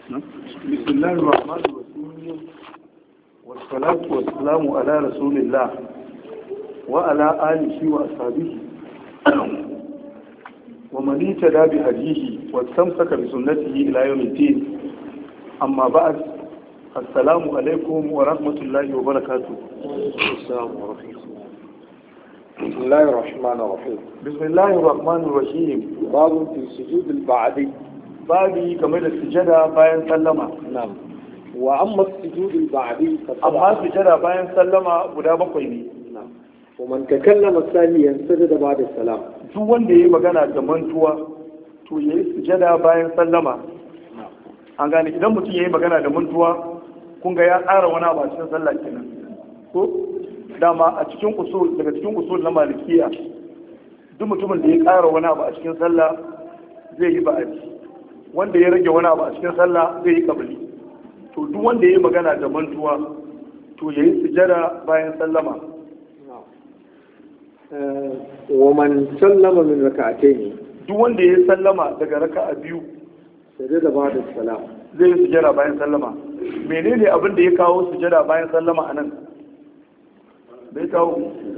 بسم الله الرحمن الرحيم والصلاة والسلام على رسول الله وعلى آله وأصحابه ومن اهتدى بهديه واستمسك بسنته إلى يوم الدين. أما بعد، السلام عليكم ورحمة الله وبركاته. السلام ورحمة الله. بسم الله الرحمن الرحيم. بسم الله الرحمن الرحيم. باب في سجود البعدي. babi game da sujada bayan sallama. Na'am. Wa amma sujudul ba'di amma sujada bayan sallama guda bakwai ne. Na'am. Wa man takallama sahiyan sajada ba'da salam. Duk wanda yayi magana da mantuwa to yayi sujada bayan sallama. Na'am. An gane idan mutum yayi magana da mantuwa kun ga ya ƙara wani abu a cikin sallah kenan. Ko dama a cikin usul daga cikin usul na malikiya duk mutumin da ya ƙara wani abu a cikin sallah zai yi ba'adi. Wanda ya rage wani abu a cikin sallah zai yi kabili. To duk wanda ya yi magana da mantuwa to ya yi sujada bayan sallama. Wa man sallama min raka'atayn, duk wanda ya yi sallama daga raka'a biyu sajada ba'da salam, zai yi sujada bayan sallama. Menene abin da ya kawo sujada bayan sallama anan? Bai kawo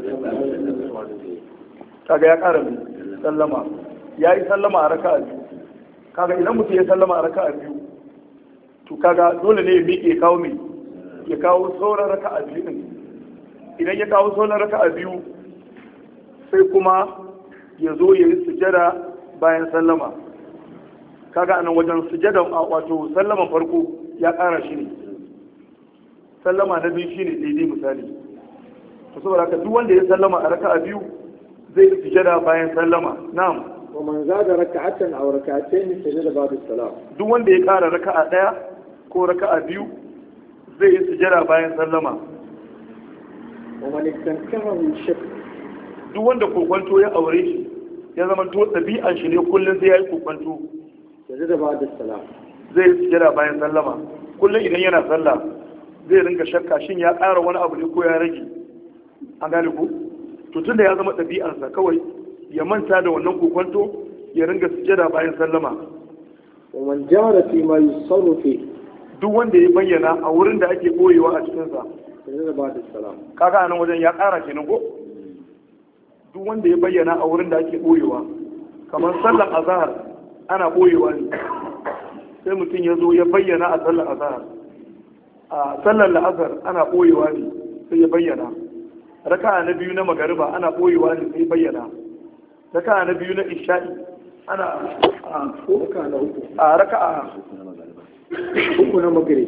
kaga ya ƙara mai sallama, ya yi sallama a raka'a biyu. Kaga idan mutum ya sallama a raka'a biyu to kaga dole ne ya miƙe kawo mai ya kawo sauran raka'a biyu din. Idan ya kawo sauran raka'a biyu sai kuma ya zo ya yi sujada bayan sallama. Kaga anan wajen sujadan wato sallaman farko ya ƙara shi ne, sallama na biyu shine daidai misali. To saboda haka duk wanda ya sallama a raka'a biyu zai yi sujada bayan sallama. Na'am. ومن زاد ركعة أو ركعتين سجد بعد السلام. duk wanda ya ƙara raka'a ɗaya ko raka'a biyu zai yi sujada bayan sallama. ومن استنكره الشك. duk wanda kokwanto ya aure shi ya zama to ɗabi'an shi ne kullum sai ya yi kokwanto سجد بعد السلام. zai yi sujada bayan sallama. Kullum idan yana sallah zai ringa shakka shin ya ƙara wani abu ne ko ya rage. An gane ku? To tunda ya zama ɗabi'ansa kawai ya manta da wannan kokwanto ya ringa sujada bayan sallama. ومن جار فيما يصر فيه. duk wanda ya bayyana a wurin da ake boyewa a cikinsa سجد بعد السلام. kaga anan wajen ya ƙara kenan ko? Duk wanda ya bayyana a wurin da ake boyewa kamar sallar azhar ana boyewa ne sai mutum ya zo ya bayyana a sallar azhar. A sallar la'azar ana boyewa ne sai ya bayyana. Raka'a na biyu na magariba ana boyewa ne sai bayyana. Raka'a na biyu na isha'i ana ركعة na uku. a raka'a uku na maghrib.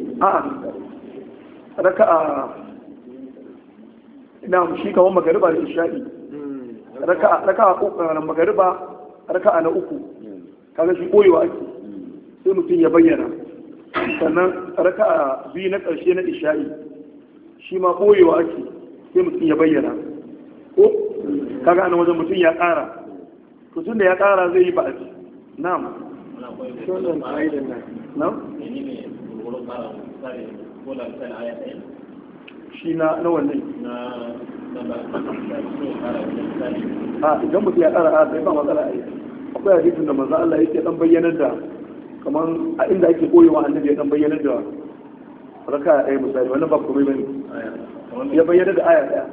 Raka'a ina shi kamar magariba da isha'i raka'a uku na magariba raka'a na uku kaga shi boyewa ake sai mutum ya bayyana. Sannan raka'a biyu na ƙarshe na isha'i shi ma boyewa ake sai mutum ya bayyana. Ko kaga ana wajen mutum ya ƙara to tun da ya ƙara zai yi ba'aji. Na'am. Wannan fa'idan nan. Na'am. Shi na wannan. A idan mutum ya ƙara a sai ba matsala a yi. Akwai hadisin da manzo Allah yake dan bayyanar da kamar a inda ake koyewa annabi ya dan bayyanar da raka ɗaya misali wannan ba komai bane. Ya bayyana da aya ɗaya.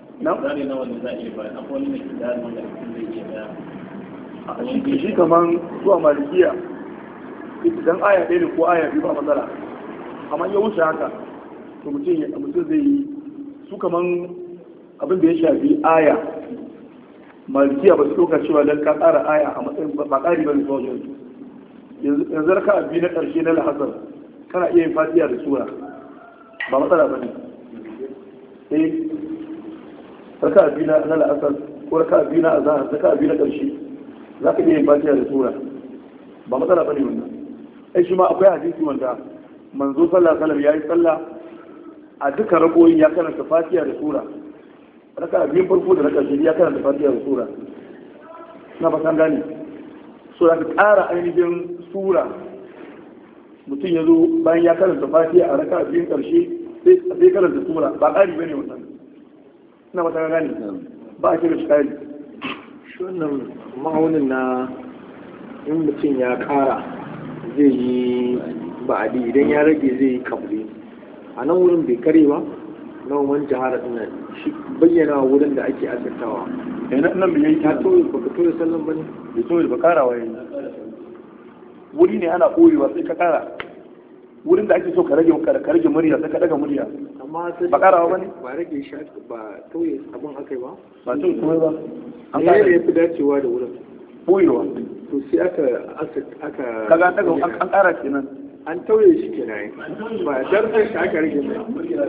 Shi kaman zuwa malikiya idan aya ɗaya ne ko aya biyu ba matsala, amma ya wuce haka to mutum zai yi su kaman abin da ya shafi aya malikiya ba su ɗauka cewa don ka ƙara aya a matsayin ba ƙari ba ne zuwa wajen yanzu raka a biyu na ƙarshe na lahasar kana iya yin fatiya da sura ba matsala ba ne. raka biyu na la'asar ko raka biyu na azahar raka biyu na ƙarshe za ka iya yin fatiha da sura ba matsala ba ne wannan. Ai shi ma akwai hadisi wanda manzo sallah sallam ya yi sallah a duka rakoyin ya karanta fatiha da sura. Raka biyun farko da raka shi ya karanta fatiha da sura. Na ba san gane so da ka ƙara ainihin sura mutum ya zo bayan ya karanta fatiha a raka biyun ƙarshe sai karanta sura ba ƙari ba ne wannan. Na mata gani ba a kira shikari. Shi wannan ma'aunin na in mutum ya ƙara zai yi ba'adi idan ya rage zai yi kabli a nan wurin bai kare ba na wani jihar ɗin shi bayyana wurin da ake asirtawa nan bai yi ta toye ba ka toye sallan ba ne bai toye ba karawa yayi wuri ne ana koyewa sai ka kara wurin da ake so ka rage murya sai ka daga murya amma ba karawa ba ne ba rage shi ba toye abin akai ba ba toye kuma ba an kara ya fi dacewa da wurin koyewa to sai aka kaga an kara kenan an tauye shi kenan ba darsan shi aka rage mai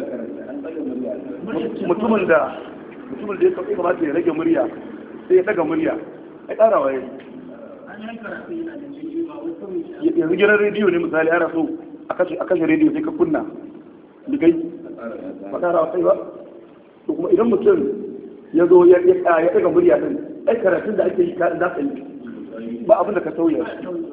mutumin da ya kamata ya rage murya sai ya daga murya ya karawa yayi yanzu gidan rediyo ne misali ana so a kashe rediyo sai ka kunna ligai ba karawa sai ba to kuma idan mutum ya zo ya daga murya din ai karatun da ake yi za ka yi ba abin da ka sauya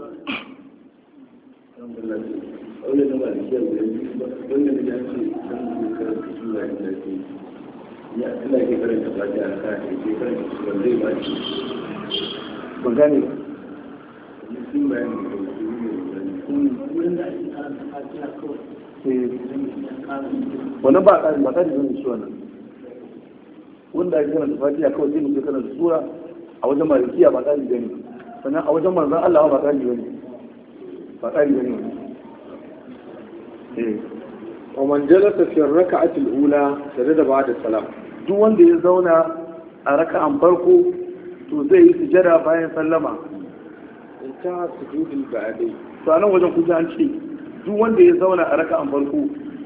ban gane wannan ba ƙari ba ƙari zan shi wannan wanda ake kana da fatiha kawai zai mutu kana da sura a wajen malikiya ba ƙari gani sannan a wajen manzan Allah ba ƙari gani ba ƙari gani wa man jalasa fi raka'ati al-ula sajada ba'da salam duk wanda ya zauna a raka'an farko to zai yi sujada bayan sallama inta sujudul ba'di to anan wajen kuja an ce duk wanda ya zauna a raka'an farko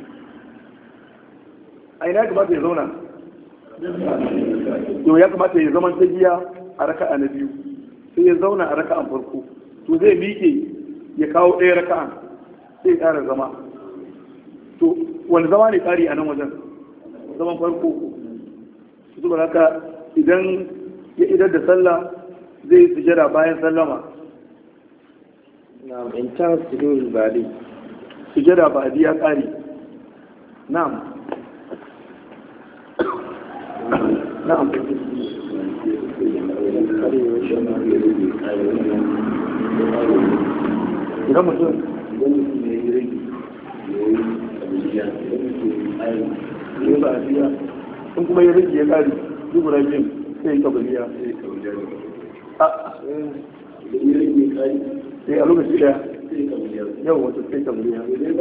a ina kamata ya zauna yau ya kamata ya zama tagiya a raka'a na biyu sai ya zauna a raka'an farko to zai miƙe ya kawo ɗaya raka'an sai ya ƙara zama to wani zama ne ƙari a nan wajen zaman farko zuba haka idan ya idar da sallah zai yi sujada bayan sallama na'am inta sujudul ba'di sujada ba'di ya ƙari na'am na'am idan mutum in kuma ya rage ya kari duk guda biyun sai ya kabaliya sai a lokaci daya yau wata sai kabaliya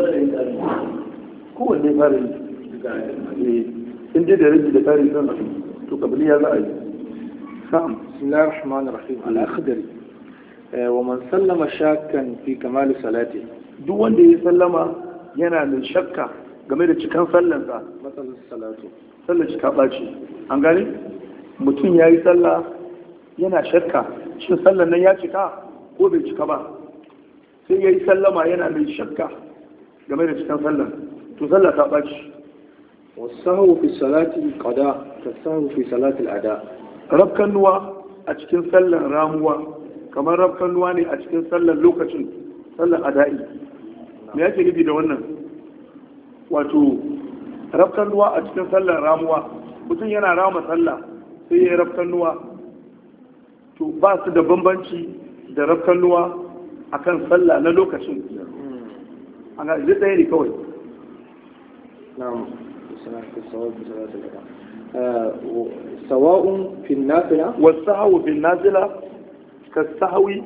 kowanne fara yi in ji da rage da kari zan to kabaliya za a yi na'am bismillahir rahmanir rahim al-akhdari wa man sallama shakkan fi kamal salati duk wanda ya sallama yana da shakka game da cikan sallansa matsalar salatu sallar cika ɓaci an gani mutum ya yi sallah yana shakka shin sallar nan ya cika ko bai cika ba sai ya yi sallama yana mai shakka game da cikan sallar to sallar ta ɓaci wasu fi salati qada tasahu fi salati al-ada rafkan nuwa a cikin sallar ramuwa kamar rafkan nuwa ne a cikin sallar lokacin sallar ada'i me yake nufi da wannan wato rafkan nuwa a cikin sallar ramuwa mutum yana rama sallah sai ya yi rafkan nuwa to ba su da bambanci da rafkan nuwa a kan sallah na lokacin an ga zai tsaye ne kawai sawa'un fi nafila wasu hawa fi nafila ka sahawi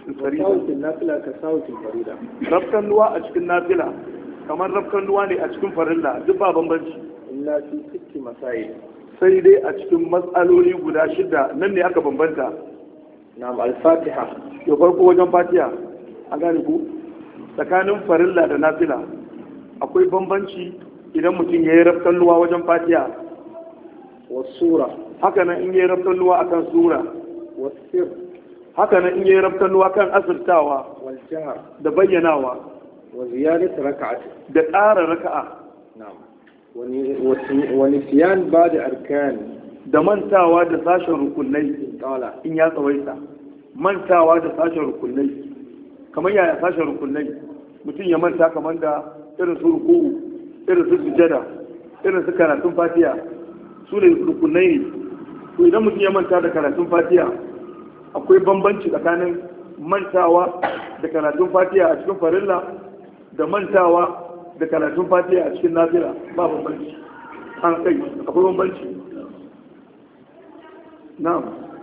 farida rafkan nuwa a cikin nafila kamar rafkan nuwa ne a cikin farilla duk ba bambanci illa fi sitti masail sai dai a cikin matsaloli guda shida nan ne aka bambanta na'am al-fatiha ya farko wajen fatiha a gane ku tsakanin farilla da nafila akwai bambanci idan mutum ya yi rafkan nuwa wajen fatiha wasura haka nan in yi rafkan nuwa akan sura wasir haka nan in yi rafkan nuwa kan asirtawa wal jahr da bayyanawa wa ziyadat rak'at da ƙara raka'a na'am wa nisyan ba'd arkan da mantawa da sashen rukunai qala in ya tsawaita mantawa da sashen rukunai kamar yaya sashen rukunai mutum ya manta kamar da irin su ruku'u irin su sujada irin su karatun fatiha su ne rukunai ne to idan mutum ya manta da karatun fatiha akwai bambanci tsakanin mantawa da karatun fatiha a cikin farilla da mantawa da karatun fatiha a cikin nafila ba bambanci an kai akwai bambanci na'am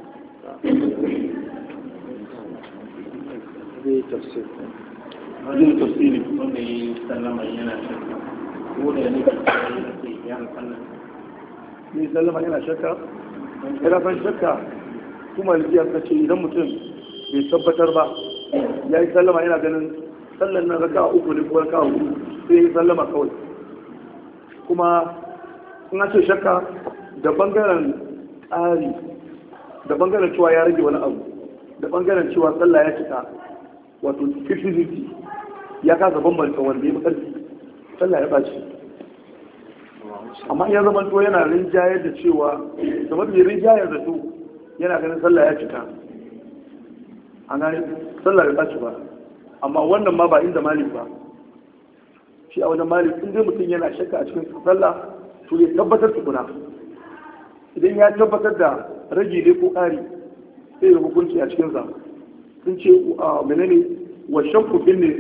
zai tafsir zai tafsiri wanda ya yi sallama yana shakka ko da ne ya sallama ni sallama yana shakka ya san shakka kuma liya suka ce idan mutum bai tabbatar ba ya yi sallama yana ganin sallan nan raka uku ne ko raka uku sai ya yi sallama kawai kuma suna ce shakka da bangaren tsari da bangaren cewa ya rage wani abu da bangaren cewa sallah ya cika wato 50-50 ya kasa bambanta wanda ya fi ƙarfi sallah ya ɓaci amma ya zama to yana rinjayar da cewa da mafi rinjayar da su yana ganin sallah ya cika a gani sallah ya ɓaci ba amma wannan ma ba inda malik ba shi a wajen malik inda mutum yana shakka a cikin sallah to ya tabbatar tukuna idan ya tabbatar da rage ne ko ƙari sai ya hukunci a cikinsa sun ce a menene wa shakku bin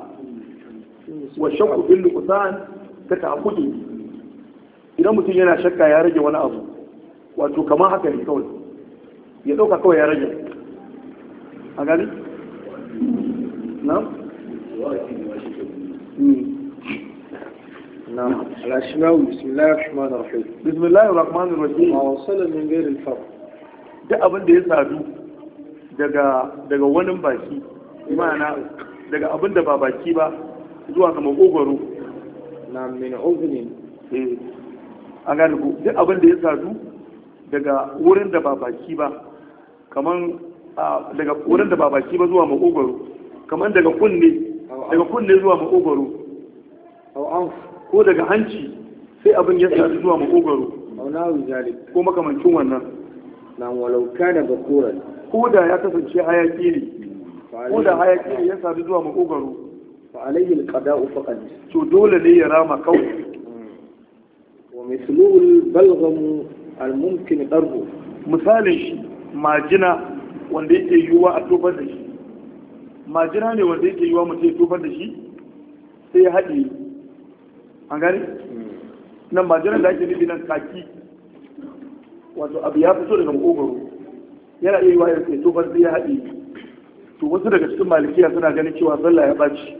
nuqsan ta ta'akkudi idan mutum yana shakka ya rage wani abu wato kamar haka ne kawai ya dauka kawai ya rage a gani na نعم الأشماوي بسم الله الرحمن الرحيم بسم الله الرحمن الرحيم ما وصل من غير الفرق duk abin da ya sadu daga wani baki ma'ana daga abin da ba baki ba zuwa ga makogwaro na min uzunin an gane ku duk abin da ya sadu daga wurin da ba baki ba kaman daga wurin da ba baki ba zuwa makogwaro kaman daga kunne zuwa makogwaro ko daga hanci sai abin ya sadu zuwa makogwaro ko makamancin wannan na walau kana bakuran ko da ya kasance hayaki ne ko da hayaki ne ya sadu zuwa makogaro fa alayhi alqada'u faqad to dole ne ya rama kawai wa mithluhu albalgham almumkin darbu misalin shi majina wanda yake yiwuwa a tofar da shi majina ne wanda yake yiwuwa mutum ya tofar da shi sai ya haɗe an gani nan majina da ake nufi nan kaki wato abu ya fito daga makogaro yana iya yiwa ya tofar sai ya haɗe to wasu daga cikin malikiya suna ganin cewa sallah ya ɓaci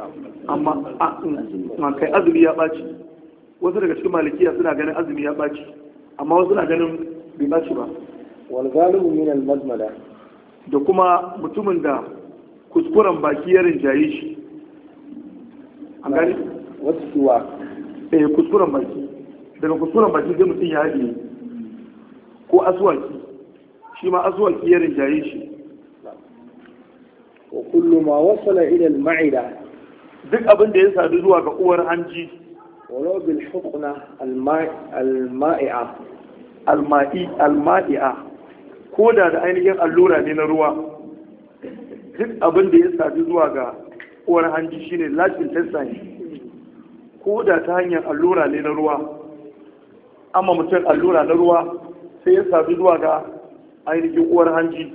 amma kai azumi ya ɓaci wasu daga cikin malikiya suna ganin azumi ya ɓaci amma wasu na ganin bai ɓaci ba wal ghalibu min al madmada da kuma mutumin da kuskuren baki ya rinjaye shi an gani wasu suwa kuskuren baki daga kuskuren baki sai mutum ya haɗe ko aswaki shi ma aswaki ya rinjaye shi wa kullu ma wasala ila al-ma'ida duk abin da ya sadu zuwa ga uwar hanji walau bil huqna al-ma'i'a al-ma'i'a ko da ainihin allura ne na ruwa duk abin da ya sadu zuwa ga uwar hanji shine large intestine ko da ta hanyar allura ne na ruwa amma mutum allura na ruwa sai ya sadu zuwa ga ainihin uwar hanji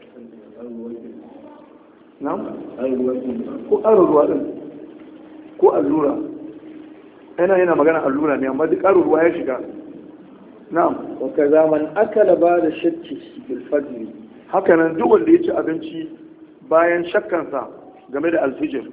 ko ƙarin ruwa ɗin ko allura yana magana allura ne amma duk ƙarin ruwa ya shiga na'am waka zaman akala ba da shakki bilfajiri hakanan duk wanda ya ci abinci bayan shakkansa game da alfijir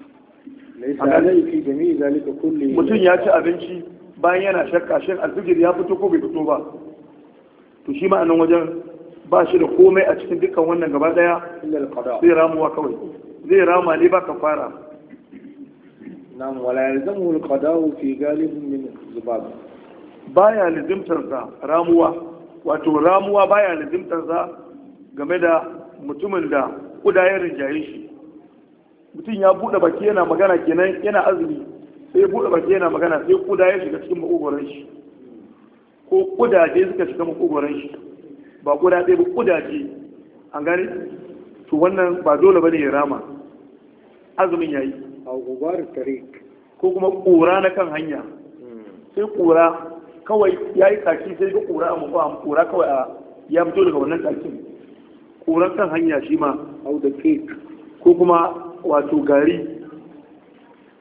mutum ya ci abinci bayan yana shakka shin alfijir ya fito ko bai fito ba to shi ma'anin wajen ba shi da komai a cikin dukkan wannan gaba daya zai ramuwa kawai zai rama ne ba kafara nam wala yalzamu alqada'u fi galibin min zubab baya lazimtar sa ramuwa wato ramuwa baya lazimtar sa game da mutumin da kuda ya rinjaye shi mutum ya bude baki yana magana kenan yana azumi sai ya bude baki yana magana sai kuda ya shiga cikin makogoron shi ko kudaje suka shiga makogoron shi ba kuda ɗaya ba kudaje an gane to wannan ba dole bane ya rama azumin yayi a gubar tariq ko kuma kura na kan hanya sai kura kawai yayi kaki sai ga kura amma kura kawai ya fito daga wannan kakin kuran kan hanya shi ma au da cake ko kuma wato gari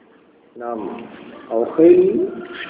na'am aw khayl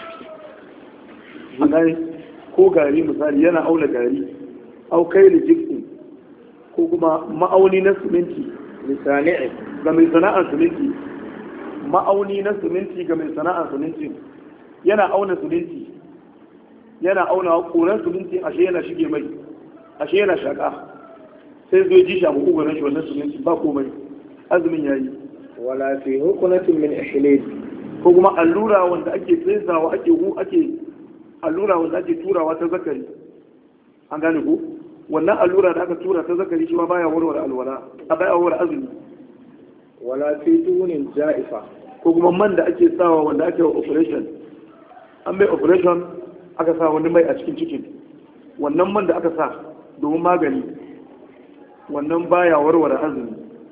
a gani ko gari misali yana auna gari au kai da jikti ko kuma ma'auni na siminti misali ga mai sana'ar siminti ma'auni na siminti ga mai sana'ar siminti yana auna siminti yana auna koran siminti ashe yana shige mai ashe yana shaka sai zai ji shamu ugurin shi wannan siminti ba komai azumin yayi wala fi hukunatin min ihlil ko kuma allura wanda ake tsayawa ake allura wanda ake turawa ta zakari an gane ko wannan allura da aka tura ta zakari shi ma baya warware alwala a baya warware azumi wala fi dunin ja'ifa ko kuma man da ake sawa wanda ake wa operation an mai operation aka sa wani mai a cikin cikin wannan man da aka sa domin magani wannan baya warware azumi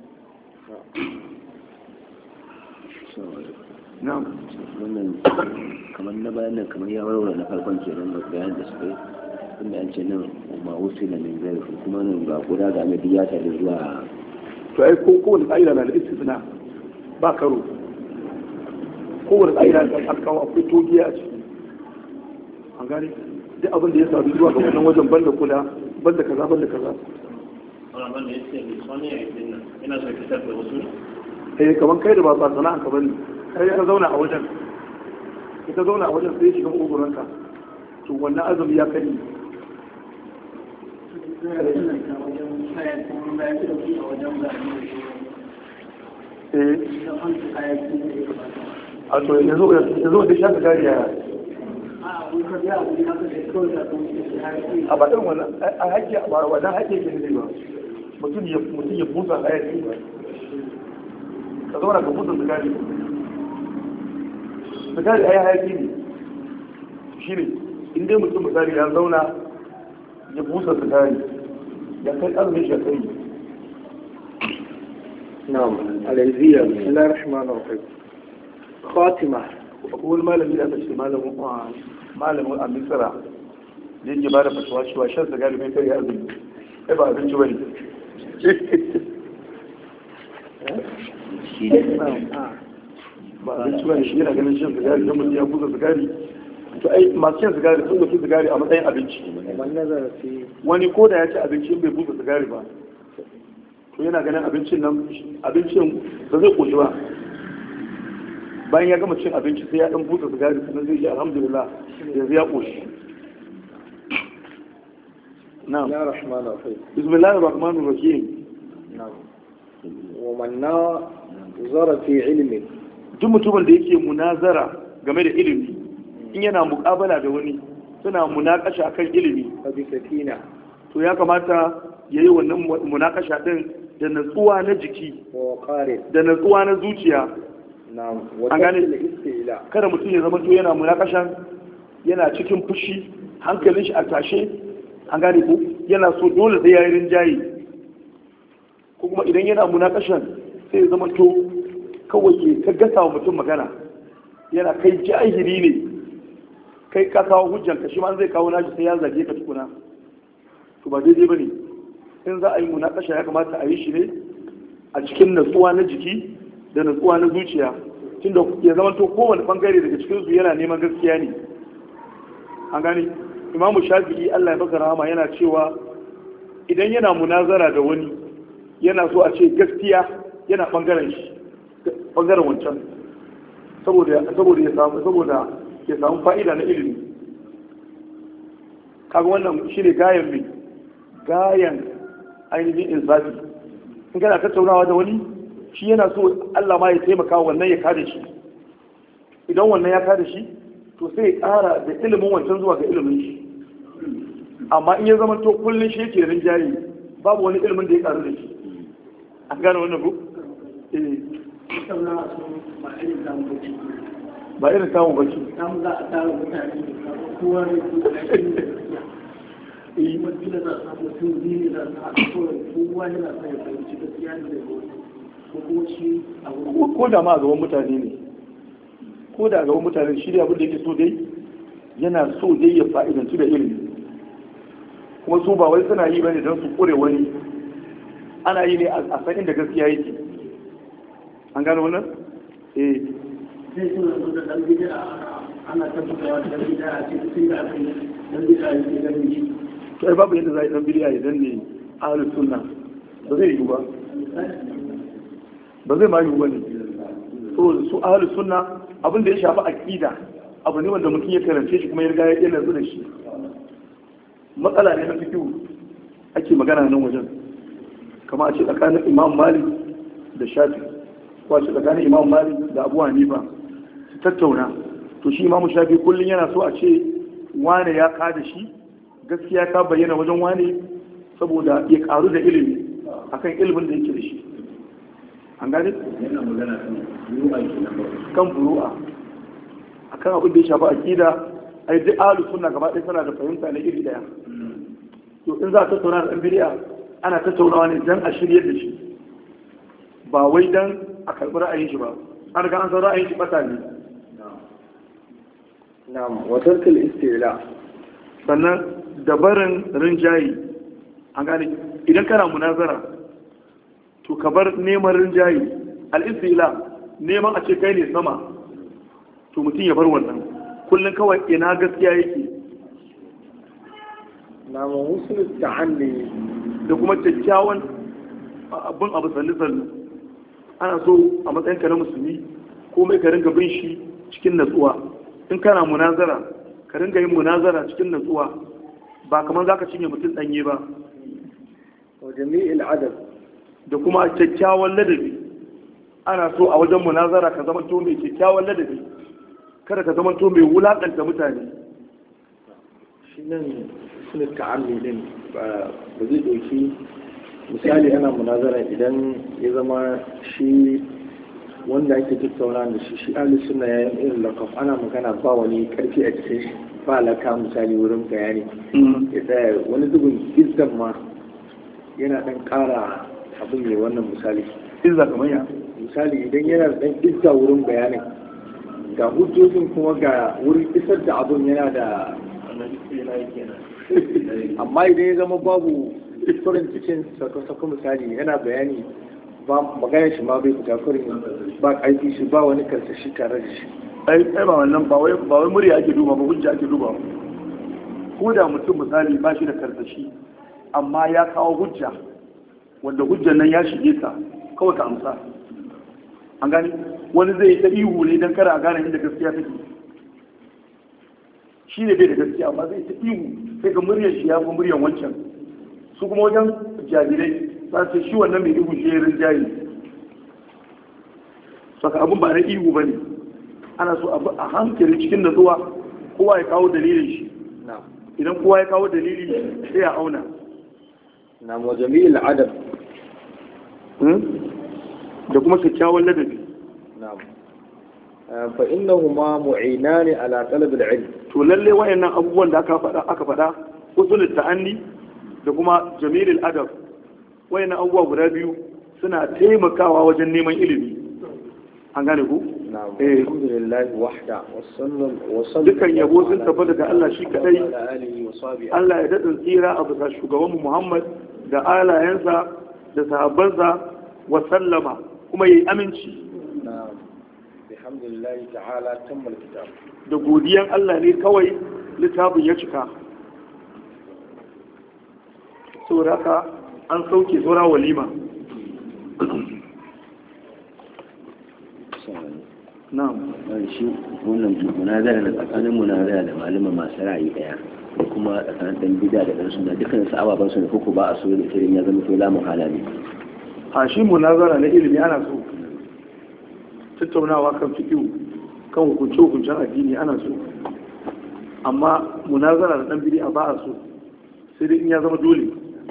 na'am wannan kamar na bayan nan kamar ya warware na farkon kenan da bayan da suka yi inda an ce nan ma wasu na min zai kuma nan ba guda ga mai biya ta da zuwa to ai ko kowane ƙa'ida na da istisna ba karo kowane ƙa'ida da aka kawo akwai togiya a ciki an gane duk abin da ya sadu zuwa ga wannan wajen banda kula banda kaza banda kaza wannan ya ce wani ya yi nan ina so fitar da wasu kaman kai da ba sana'an ka bane kai ka zauna a wajen ka zauna a wajen sai shiga uguranka to wannan azumi ya kani a to yanzu da shafi gari yara a ba ɗin wannan a haƙƙi a bara wannan haƙƙi ke ne ba mutum ya busa hayaki ba ka zauna ka busa sigari sigari a yi hayaki ne shi ne inda mutum misali ya zauna ya busa sigari ya kai azumin shekari na'am alaiziya bismillahir rahmanir rahim khatima wani malami da aka ce malamin a misira da yake ba da fasuwa cewa shan sigari mai kai azumi ai ba abinci bane ba abinci bane shi yana ganin shan sigari don mutum ya busa sigari to ai masu shan sigari sun dauki sigari a matsayin abinci wani ko da ya ci abinci bai busa sigari ba to yana ganin abincin ba zai koshi ba bayan ya gama cin abinci sai ya dan busa sigari sannan zai ji alhamdulillah yanzu ya koshi na'am ya rahmanu rahim bismillahir rahmanir rahim na'am wa man nazara fi ilmi duk mutumin da yake munazara game da ilimi in yana muƙabala da wani suna munakasha kan ilimi bi sakina to ya kamata yayi wannan munakasha din da natsuwa na jiki da natsuwa na zuciya an gane kada mutum ya zama to yana munakashan yana cikin fushi hankalin shi a tashe an gane ko yana so dole sai yayi rinjaye ko kuma idan yana munakashan sai ya zama to kawai ke ta gasa wa mutum magana yana kai jahili ne kai ka kawo hujjanka shi ma zai kawo nashi sai ya zage ka tukuna to ba daidai bane in za a yi munakasha ya kamata a yi shi ne a cikin natsuwa na jiki da natsuwa na zuciya tunda ya zama to kowane bangare daga cikin su yana neman gaskiya ne an gane imamu shafi'i Allah ya baka rahama yana cewa idan yana munazara da wani yana so a ce gaskiya yana bangaren shi bangaren wancan saboda ya samu fa'ida na ilimi kaga wannan shine gayan mai gayan ainihin insafi in kana tattaunawa da wani shi yana so Allah ma ya taimaka wannan ya kada shi idan wannan ya kada shi to sai ya ƙara da ilimin wancan zuwa ga ilimin shi amma in ya zama to kullum shi yake rinjaye babu wani ilimin da ya ƙaru da shi an gane wannan ku? ba irin samun baki za a tara mutane kowa ne yi wanda za a mutum biyu za a kawai kowa yana sa ya fahimci gaskiya ne da ko kuma shi ko da ma a gaban mutane ne ko da a gaban mutane shi da abin da yake so dai yana so dai ya fa'idantu da ilimi kuma su ba wai suna yi bane don su kore wani ana yi ne a san inda gaskiya yake an gano wannan sai suna zo da dan bid'a ana tabbatawa da dan bid'a a ce tun da aka yi dan bid'a yake ganin shi to ai babu yadda za a yi dan bid'a idan ne ahlus sunna ba zai yi ba ba zai ma yi ba ne su ahlus sunna abin da ya shafi aqida abu ne wanda mutum ya karance shi kuma ya riga ya nazu da shi matsala ne na fiqh ake magana nan wajen kama a ce tsakanin imam malik da shafi ko a ce tsakanin imam malik da abu hanifa su tattauna to shi imam shafi kullum yana so a ce wane ya kada shi gaskiya ta bayyana wajen wane saboda ya karu da ilimi akan ilimin da yake da shi an gane? kan furu'a akan abin da ya shafi aqida ai duk ahlus sunna gaba ɗaya suna da fahimta na iri daya to in za a tattauna da ɗan bid'a ana tattaunawa ne dan a shirye da shi ba wai dan a karɓi ra'ayin shi ba an riga an san ra'ayin shi bata ne na'am wa tarkal istila sannan da barin rinjayi an gane idan kana munazara to ka bar neman rinjayi al-istila neman a ce kai ne sama to mutum ya bar wannan kullum kawai ina gaskiya yake na musul ta'anni da kuma kyakkyawan abin abu sallu ana so a matsayin ka na musulmi komai ka ringa bin shi cikin natsuwa in kana munazara ka ringa yin munazara cikin natsuwa ba kamar zaka cinye mutum danye ba wa jami'il adab da kuma kyakkyawan ladabi ana so a wajen munazara ka zama to mai kyakkyawan ladabi kada ka zama to mai wulakanta mutane shi nan suna ta'amli din ba zai dauki misali ana munazara idan ya zama shi wanda ake tattauna da shi ahli sunna ya yi irin lakaf ana magana ba wani karfi a cikin shi ba laka misali wurin bayani ya tsaya wani zubin izzan ma yana dan kara abin ne wannan misali izza kamar ya misali idan yana dan izza wurin bayanin ga hujjojin kuma ga wurin isar da abun yana da amma idan ya zama babu farin cikin sako misali yana bayani ba magana shi ma bai fita farin ba ƙarfi shi ba wani karsashi tare da shi ai ba wannan ba wai murya ake duba ba hujja ake duba ko da mutum misali ba shi da karsashi amma ya kawo hujja wanda hujjan nan ya shige ka kawai ka amsa an gani wani zai yi ta ihu ne don kara a gane inda gaskiya take shi ne bai da gaskiya amma zai ta ihu sai ga muryar shi ya fi muryar wancan su kuma wajen jarirai za su shi wannan mai ihu shi ya rinjaye saka abin ba na ihu ba ne ana so abu a hankali cikin natsuwa kowa ya kawo dalilin shi idan kowa ya kawo dalili sai ya auna na mujami'il adab da kuma kyakkyawan ladabi na'am fa innahuma mu'inani ala talab al-ilm to lalle wayannan abubuwan da aka faɗa usulul ta'anni da kuma jamilul adab wayannan abubuwa guda biyu suna taimakawa wajen neman ilimi an gane ku alhamdulillah wahda dukkan yabo sun tabbata ga Allah shi kadai Allah ya daɗin tsira a bisa shugabanmu Muhammad da alayensa da sahabbansa wa sallama kuma yayi aminci alhamdulillah ta'ala tammal kitab da godiyan Allah ne kawai littafin ya cika saboda haka an sauke saura walima na'am shi wannan munazara na tsakanin munazara da malama masu ra'ayi daya da kuma tsakanin dan bid'a da dan sunna dukkan su ababan su ne koko ba a so da irin ya zama to la muhala ne a shi munazara na ilimi ana so tattaunawa kan fiqh kan hukunce-hukuncen addini ana so amma munazara da dan bid'a ba a so sai dai in ya zama dole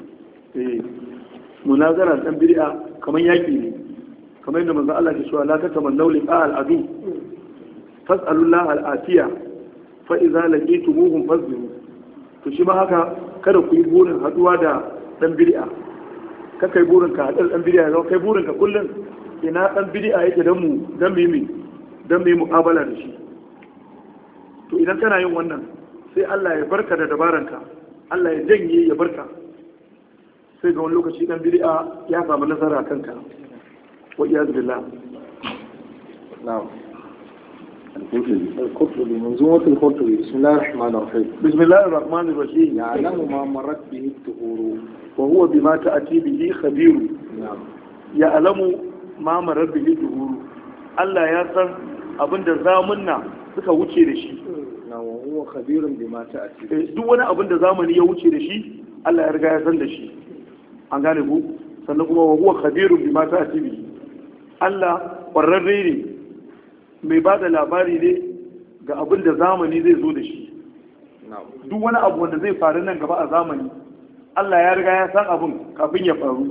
munazara da dan bid'a kamar yaki ne kamar yadda manzo Allah ya ce la tatamannu liqa al-adu fas'alullah al-atiya fa idza laqitumuhum fasbiru to shi ma haka kada ku yi burin haduwa da dan bid'a ka kai burin ka hadar dan bid'a ga kai burin ka kullun ina dan bid'a yake dan mu dan mu muqabala da shi to idan kana yin wannan sai Allah ya barka da dabaranka Allah ya janye ya barka sai ga wani lokaci dan bid'a ya samu nasara kanka wa iyaz billah na'am القرطبي منظومة القرطبي بسم الله الرحمن الرحيم. بسم الله الرحمن الرحيم. يعلم ما مرت به الدهور وهو بما تأتي به خبير. نعم. يعلم ما مرت به الدهور. Allah ya san abinda zamunna suka wuce da shi. Na wa huwa khabirun bima ta'ti. Duk wani abin da zamani ya wuce da shi Allah ya riga ya san da shi. An gane ku? Sannan kuma wa huwa khabirun bima ta'ti bi. Allah ƙwararre ne mai ba da labari ne ga abin da zamani zai zo da shi. Duk wani abu wanda zai faru nan gaba a zamani Allah ya riga ya san abin kafin ya faru.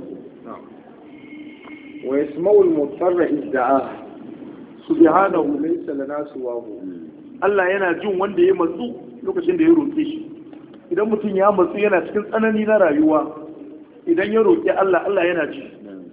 Wa yasma'u al-mutarra idda'a subhanahu laysa lana suwahu. Allah yana jin wanda ya matsu lokacin da ya roƙe shi. Idan mutum ya matsu yana cikin tsanani na rayuwa idan ya roƙi Allah, Allah yana ji.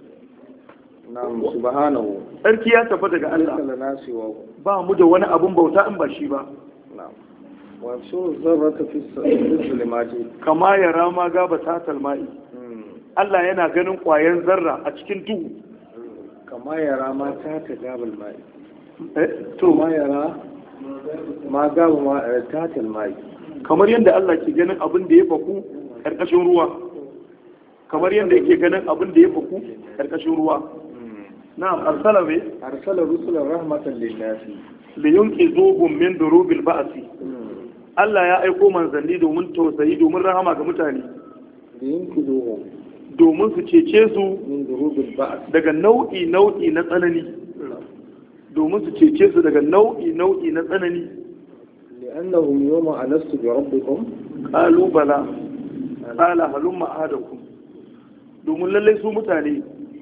Na'am, subhanahu. Sarki ya tabbata daga Allah. Ba mu da wani abun bauta in ba shi ba. Na'am. Wa so zarrata fi zulumati. Kama ya rama gaba tatal ma'i. Allah yana ganin ƙwayan zarra a cikin duhu. Kama ya rama ta gabal ma'i. To ma yara ma gaba ma tatal ma'i. Kamar yadda Allah ke ganin abin da ya faku ƙarƙashin ruwa. Kamar yadda yake ganin abin da ya faku ƙarƙashin ruwa. Na'am, arsala rusulan rahmatan lin-nasi li yunqidhuhum min durubil ba'si. Allah ya aiko manzanni domin tausayi, domin rahama ga mutane. Li yunqidhuhum domin su cece su min durubil ba'si daga nau'i na tsanani. Domin su cece su daga nau'i na tsanani. Li'annahum yawma alastu bi rabbikum qalu bala qala halumma ahadakum. Domin lallai su mutane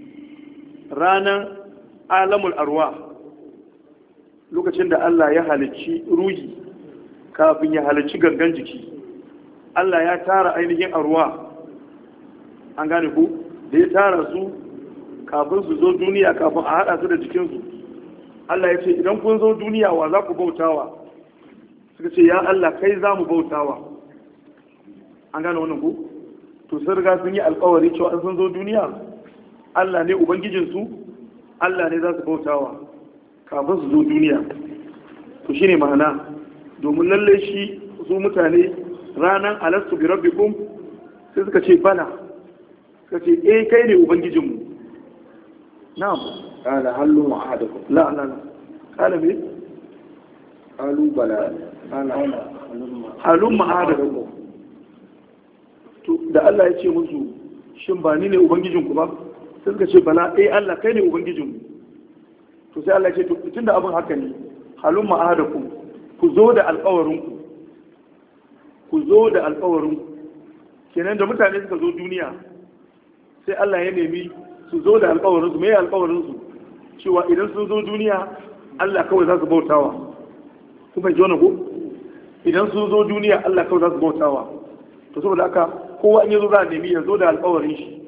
ranar alamul arwa lokacin da Allah ya halicci ruhi kafin ya halicci gangan jiki, Allah ya tara ainihin arwa, an gane ku, da ya tara su kafin su zo duniya, kafin a haɗa su da jikinsu. Allah ya ce idan kun zo duniya wa za ku bautawa? Suka ce ya Allah kai za mu bautawa. An gane wannan ku? To sun riga sun yi alkawari cewa an sun zo duniya Allah ne ubangijinsu, Allah ne za su bautawa kafin su zo duniya. To shine ma'ana, domin lalle shi su mutane ranar alastu bi rabbikum sai suka ce bala, suka ce kai ne ubangijinmu. na'am, qala hallu ma'adakum la la la, qala bi qalu bala ana halum ma'adakum. To da Allah ya ce musu shin ba ni ne ubangijinku ba, sai suka ce bala Allah kai ne ubangijinmu. To sai Allah ya ce to tunda abin haka ne halum ma'adakum, ku zo da alƙawarinku, ku zo da alƙawarinku. Kenan da mutane suka zo duniya sai Allah ya nemi su zo da alƙawarinsu. me alƙawarinsu? Cewa idan sun zo duniya Allah kawai za su bautawa. ku bai jona ko idan sun zo duniya Allah kawai za su bautawa. To saboda haka kowa in ya zo za a nemi ya zo da alƙawarin shi,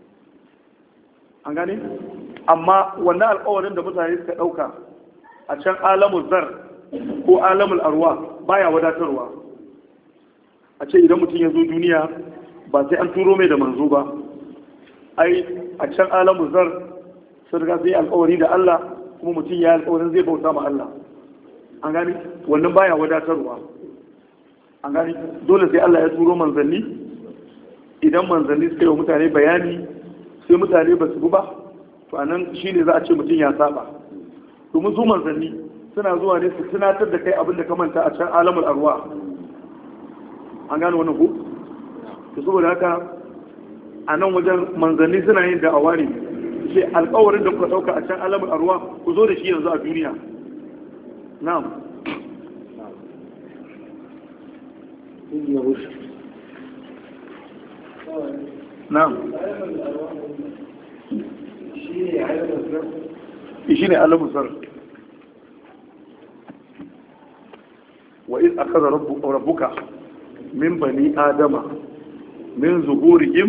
an gane. Amma wannan alƙawarin da mutane suka ɗauka a can alamul zar ko alamul arwa baya wadatarwa. A ce idan mutum ya zo duniya ba sai an turo mai da manzo ba. Ai a can alamul zar sun riga sai alƙawari da Allah, kuma mutum ya yi alƙawarin zai bauta ma Allah, an gane. Wannan baya wadatarwa, an gane. Dole sai Allah ya turo manzanni. Idan manzanni suka yi wa mutane bayani sai mutane ba su bi ba, to anan shi ne za a ce mutum ya saba. Domin su manzanni suna zuwa ne su tunatar da kai abin da ka manta a can alamul arwa, an gane wannan ko. To saboda haka a nan wajen manzanni suna yin da'awa ne, sai alƙawarin da kuka ɗauka a can alamul arwa ku zo da shi yanzu a duniya. Na'am. Na'am. Shi ne alamun zar. Wa iz akhadha rabbuka min bani adama min zuhurihim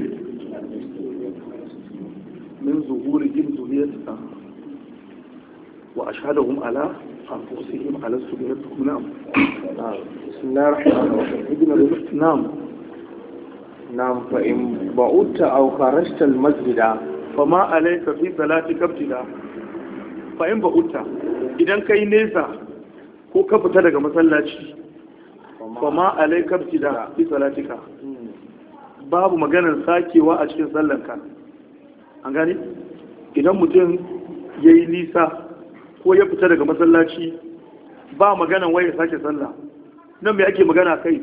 zuriyatahum wa ashhadahum ala anfusihim alastu bi rabbikum. Na'am. Bismillahir rahmanir rahim. Na'am. نعم فإن بعدت أو خرجت المسجد فما عليك في صلاتك ابتداء. فإن بعدت إذا كاي نيسا ko ka fita daga masallaci fama alaikar da fi salatika babu maganar sakewa a cikin sallanka. An gani idan mutum ya yi nisa ko ya fita daga masallaci ba maganar waye sake sallah. Nan mai ake magana kai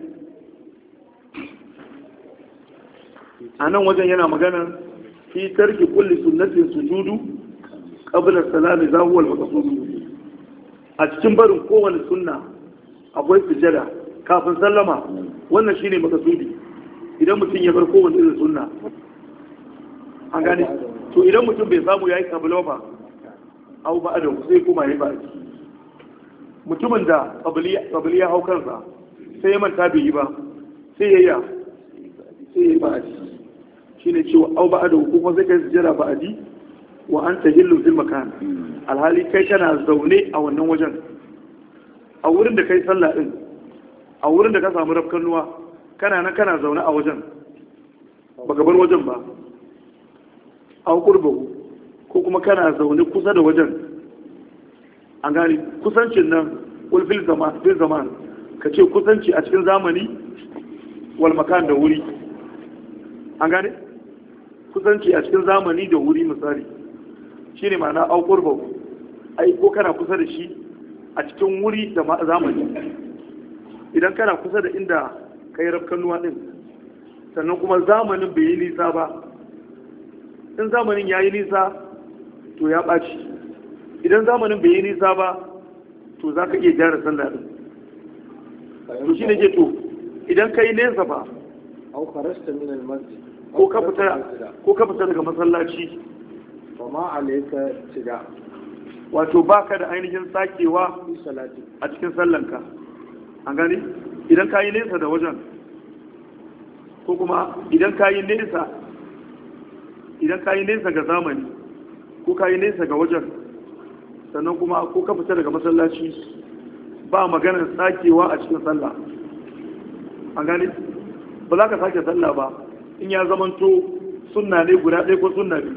a nan wajen yana maganar fi tarki kulli sunnatin sujudu qabla salami zahuwal maqsud. A cikin barin kowane sunna akwai sujada kafin sallama, wannan shine makasudi. Idan mutum ya bar kowane irin sunna an gane to idan mutum bai samu yayi kabila ba au ba da sai kuma yayi ba. Mutumin da kabiliya hau kansa sai ya manta bai yi ba sai ya yi ba shine cewa au ba da kuma sai kai sujada ba adi wa anta hillu fil makan, alhali kai kana zaune a wannan wajen, a wurin da kai sallah din, a wurin da ka samu rafkan nuwa kana nan kana zaune a wajen baka bar wajen ba, a kurbahu ko kuma kana zaune kusa da wajen. An gani kusancin nan ulfil zaman ka ce kusanci a cikin zamani wal makan da wuri. An gani kusanci a cikin zamani da wuri misali shi ne ma'ana aukur ba ai ko kana kusa da shi a cikin wuri da zamani. Idan kana kusa da inda ka yi rafkan nuwa ɗin sannan kuma zamanin bai yi nisa ba, in zamanin ya yi nisa to ya ɓaci, idan zamanin bai yi nisa ba to za ka iya gyara sallah ɗin. To shi ne ke to idan ka yi nesa ba ko ka fita daga masallaci fama alaika tida wato baka da ainihin sakewa a cikin sallanka. An gani idan ka yi nesa da wajen ko kuma idan ka yi nesa ga zamani ko ka yi nesa ga wajen sannan kuma ko ka fita daga masallaci ba maganar sakewa a cikin sallah. An gani ba za ka sake sallah ba in ya zamanto sunna ne guda ɗaya ko sunna biyu.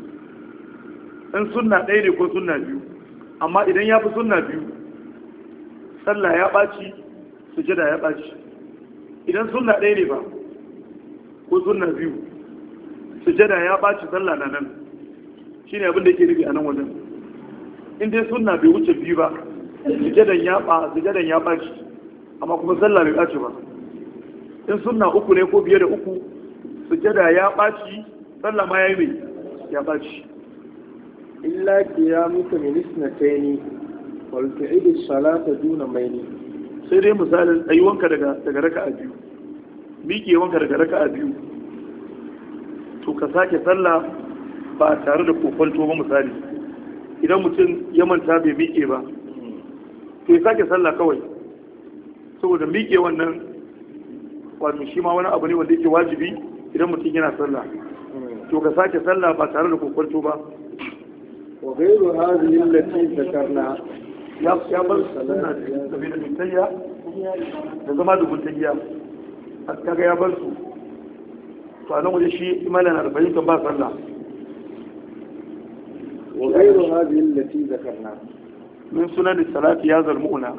In sunna ɗaya ne ko sunna biyu, amma idan ya fi sunna biyu sallah ya ɓaci sujada ya ɓaci. Idan sunna ɗaya ne ba ko sunna biyu sujada ya ɓaci sallah na nan. Shi ne abin da yake nufi a nan wajen. In dai sunna bai wuce biyu ba sujadan ya ɓaci amma kuma sallah bai ɓaci ba. In sunna uku ne ko biye da uku sujada ya ɓaci sallah ma ya yi mai ya ɓaci. illa qiyamuka min isnatayn wal tu'idu salata duna maini. Sai dai misalin tsayuwanka daga raka'a biyu, miƙewanka daga raka'a biyu to ka sake sallah ba tare da kokonto ba. Misali idan mutum ya manta bai miƙe ba to ya sake sallah kawai, saboda miƙe wannan wato shi ma wani abu ne wanda yake wajibi idan mutum yana sallah, to ka sake sallah ba tare da kokonto ba. wa ghayru hadhihi allati dhakarna ya bar sunna da bai da mutayya da zama da mutayya kaga ya bar su to a nan waje shi imanin 40 kan ba sallah. wa ghayru hadhihi allati dhakarna min sunan salati ya zalmu'na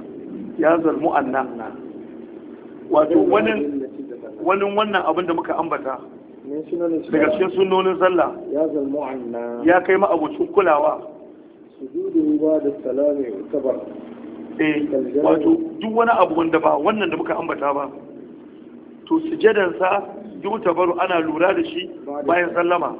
wato wani wannan abin da muka ambata daga cikin sunnonin sallah ya kai ma'abucin kulawa. sujudu ba da salami tabar wato duk wani abu wanda ba wannan da muka ambata ba to sujadansa duk tabaru ana lura da shi bayan sallama,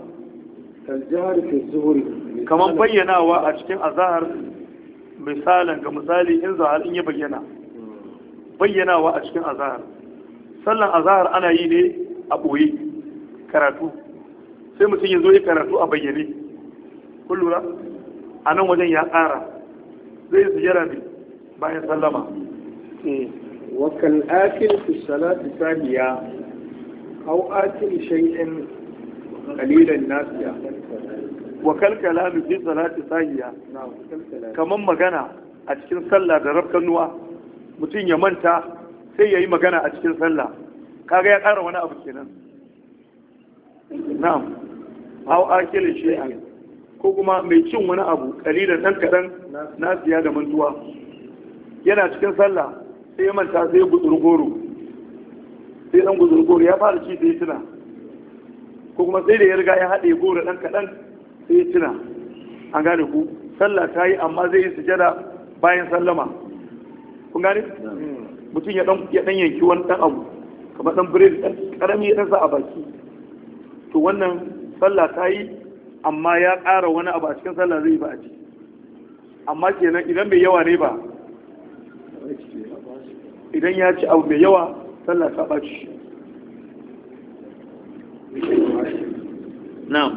kamar bayyanawa a cikin azhar. Misalin ga misali in zahar in ya bayyanawa a cikin azhar. Sallan azhar ana yi ne a ɓoye karatu, sai mutum ya zo yi karatu a bayyane. Kun lura a nan wajen ya ƙara zai sujjara ne bayan sallama. wakal akil fi salati sahiya aw akil shay'in qalilan nasiya. Wakal kalami fi salati sahiya kaman magana a cikin sallah da rafkanuwa, mutum ya manta sai ya yi magana a cikin sallah, kaga ya ƙara wani abu kenan. Na'am, aw akil shay'in ko kuma mai cin wani abu kalilan dan kadan nasiya da mantuwa. yana cikin sallah sai ya manta sai ya gutsuru goro, sai dan gutsuru goro ya fara ci sai ya tuna, ko kuma sai da ya riga ya haɗe goro ɗan kaɗan sai ya tuna. An gane ku, sallah ta yi amma zai yi sujada bayan sallama. Kun gane? Mutum ya ɗan yanki wani ɗan abu kamar ɗan biredi ɗan ƙarami ya ɗansa a baki, to wannan sallah ta yi amma ya ƙara wani abu a cikin sallah zai yi ba a ci. Amma kenan idan mai yawa ne ba, idan ya ci abu mai yawa sallah ta ɓaci. na'am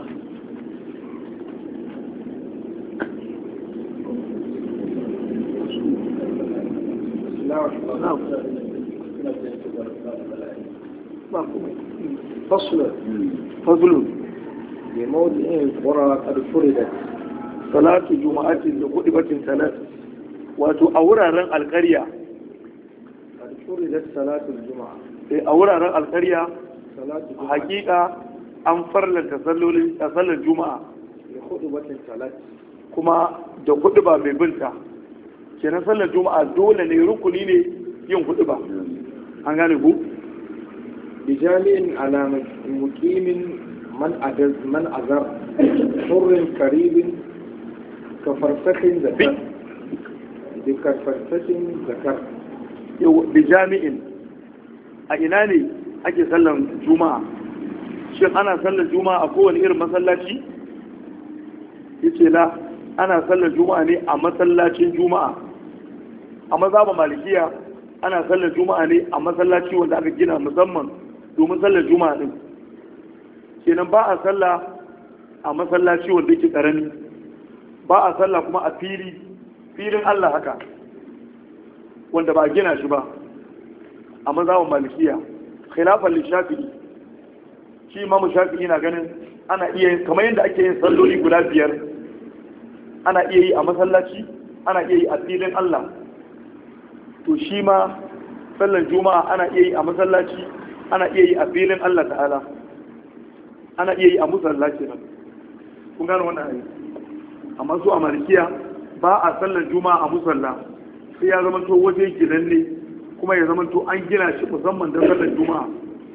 فصل بموضع القرى قد فرضت صلاة جمعة لخطبة ثلاث wato a wuraren alƙarya قد فرضت صلاة الجمعة a wuraren alƙarya hakika an farlanta sallar juma'a لخطبة ثلاث kuma da huɗuba mai binta kenan sallar juma'a dole ne rukuni ne yin huɗuba. An gane ku بجامع على مقيم من أزر حر قريب كفرسخ ذكر بكفرسخ ذكر bijami'in a ina ne ake sallar juma'a? Shin ana sallar juma'a a kowane irin masallaci? Yace la, ana sallar juma'a ne a masallacin juma'a. A mazhabin malikiya ana sallar juma'a ne a masallaci wanda aka gina musamman domin sallar juma'a din. Kenan ba a sallah a masallaci wanda yake karami, ba a sallah kuma a filin Allah haka wanda ba a gina shi ba. A mazhabin malikiya khilafan lishafi'i, shi imamu shafi'i na ganin ana iya yin kamar yadda ake yin salloli guda biyar, ana iya yi a masallaci, ana iya yi a filin Allah. To shi ma sallar juma'a ana iya yi a masallaci, ana iya yi a filin Allah ta'ala, ana iya yi a musalla kenan. Kun gano wannan ayi? Amma su a malikiya ba a sallar juma'a a musalla, sai ya zama to waje ginanne kuma ya zama to an gina shi musamman don sallar juma'a.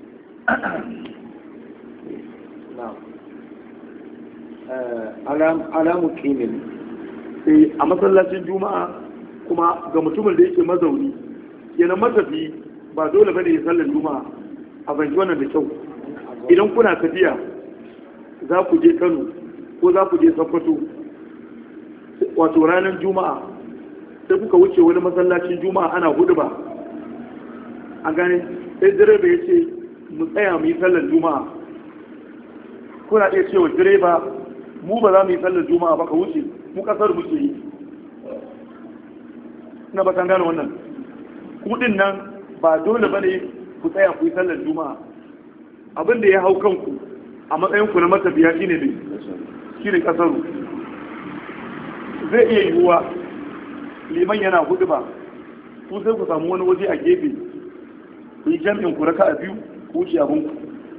alamu kimin a masallacin juma'a kuma ga mutumin da yake mazauni, kenan matafi ba dole bane ya sallar juma'a. A banki wannan da kyau, idan kuna tafiya za ku je Kano ko za ku je Sokoto wato ranar juma'a, sai kuka wuce wani masallacin juma'a ana huduba, an gane sai direba ya ce mu tsaya mu yi sallar juma'a, kuna iya cewa direba mu ba za mu yi sallar juma'a ba, ka wuce, mu kasar muke yi. Ina ba kan gane wannan, kudin nan ba dole bane ku tsaya ku yi sallar juma'a. Abin da ya hau kanku a matsayin ku na matafiya shine ne, shine kasaru. Zai iya yiwuwa liman yana hudu ba, ku sai ku samu wani waje a gefe ku yi jam'in ku raka a biyu ku wuce abinku.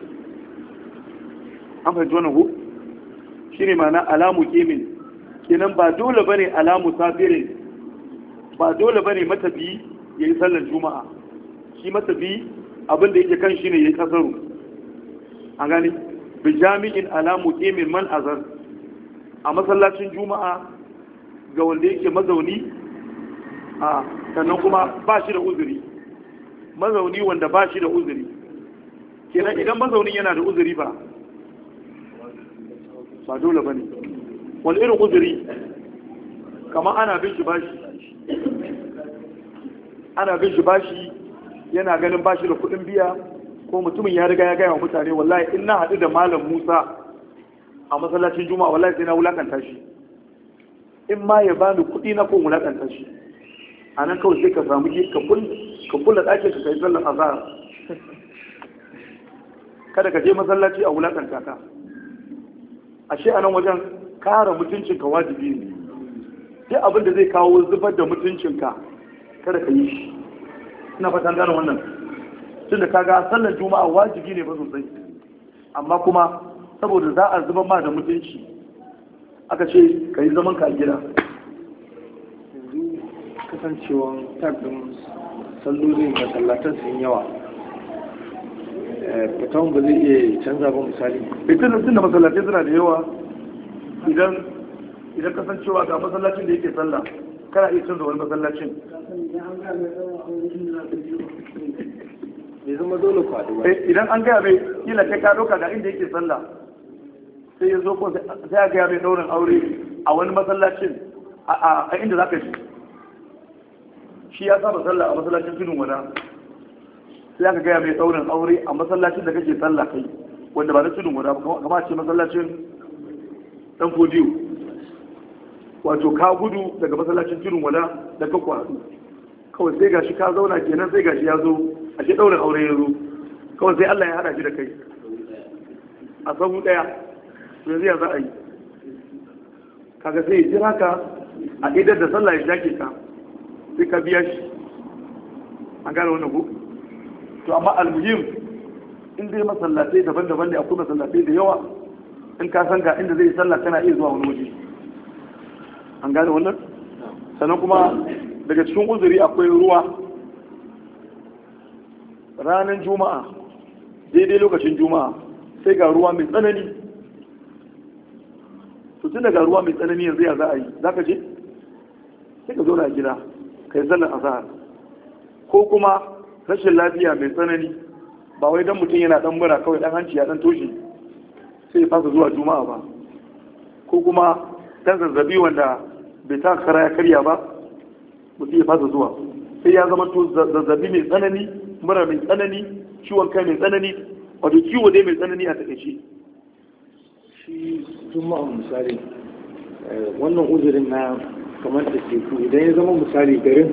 An fahimci wannan ku? Shi ne ma'ana alamu kemin. Kenan ba dole bane alamu safirin, ba dole bane matafi ya yi sallar juma'a. Shi matafi abin da yake kan shi ne ya yi kasaru. An gani? Bi jami'in alamu kemin man azar. A masallacin juma'a ga wanda yake mazauni, a sannan kuma ba shi da uzuri. Mazauni wanda ba shi da uzuri. Kenan idan mazaunin yana da uzuri ba dole ba ne. Wani irin uzuri? Kamar ana bin shi bashi yana ganin bashi da kudin biya, ko mutumin ya riga ya gaya wa mutane wallahi in na haɗu da malam Musa a masallacin juma'a wallahi sai na wulakanta shi, in ma ya bani kuɗi na ko wulakanta shi. A nan kawai sai ka samu ka kulla ɗakin ka kai sallar azhar, kada ka je masallaci a wulakanta ka. Ashe a nan wajen kare mutuncinka wajibi ne. Duk abin da zai kawo zubar da mutuncinka kada ka yi shi. Ina fatan gane wannan. Tun da kaga sallar juma'a wajibi ne ba sosai, amma kuma saboda za a zubar ma da mutunci aka ce ka yi zaman ka a gida. kasancewan tabbin sallolin masallatan sun yawa fitan ba zai iya canza ba misali. Tun da masallatai suna da yawa, idan kasancewa ga masallacin da yake sallah kana iya canza wani masallacin. bai zama dole kwado ba. Idan an gaya mai kila kai ka ɗauka ga inda yake sallah sai ya zo ko sai a gaya mai ɗaurin aure a wani masallacin a inda za ka shi ya saba sallah a masallacin tudun wada sai aka gaya mai ɗaurin aure a masallacin da kake sallah kai wanda ba na tudun wada ba kama ce masallacin ɗan fodiyo wato ka gudu daga masallacin tudun wada da ka kwaɗu kawai sai gashi ka zauna kenan sai gashi ya zo a ce ɗaurin aure ya zo kawai sai Allah ya haɗa shi da kai a sabu ɗaya to yanzu ya za a yi kaga sai ya jira ka a idar da sallah ya shake ka sai ka biya shi an gane wannan ku to amma almuhim in dai masallatai daban-daban ne akwai masallatai da yawa in ka san ga inda zai sallah kana iya zuwa wani waje an gane wannan sannan kuma daga cikin uzuri akwai ruwa ranar juma'a daidai lokacin juma'a sai ga ruwa mai tsanani to tun daga ruwa mai tsanani yanzu ya za a yi za ka je sai ka zauna a gida ka yi sallar azahar ko kuma rashin lafiya mai tsanani ba wai dan mutum yana dan mura kawai dan hanci ya dan toshe sai ya fasa zuwa juma'a ba ko kuma dan zazzabi wanda bai ta kara ya karya ba mutum ya fasa zuwa sai ya zama to zazzabi mai tsanani mura mai tsanani ciwon kai mai tsanani wato ciwo dai mai tsanani a takaice shi juma'a misali wannan uzurin na kamar da teku idan ya zama misali garin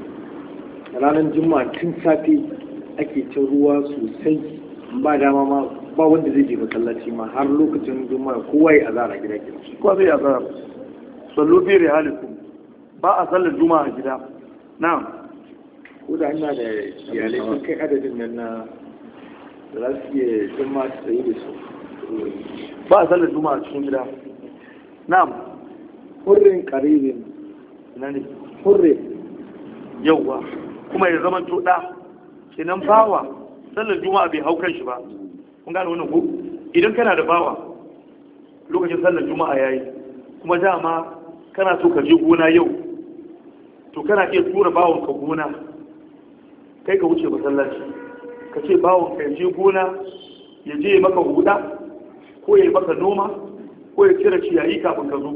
ranar juma'a tun safe ake cin ruwa sosai ba dama ma ba wanda zai je masallaci ma har lokacin juma'a kowa ya azara gida ke kowa zai azara sallu fi rihalikum ba a sallar juma'a a gida na'am ko da ina da iyalai sun kai adadin nan na da za su iya juma'a su tsaye da su ba a sallar juma'a cikin gida na'am hurrin karibin na ne hurrin yauwa kuma ya zama to da kenan bawa sallar juma'a bai hau kan shi ba kun gane wannan ko idan kana da bawa lokacin sallar juma'a yayi kuma dama kana so ka je gona yau to kana iya tura bawon ka gona kai ka wuce masallaci ka ce bawon ka je gona ya je maka huda ko ya yi maka noma ko ya cire ciyayi kafin ka zo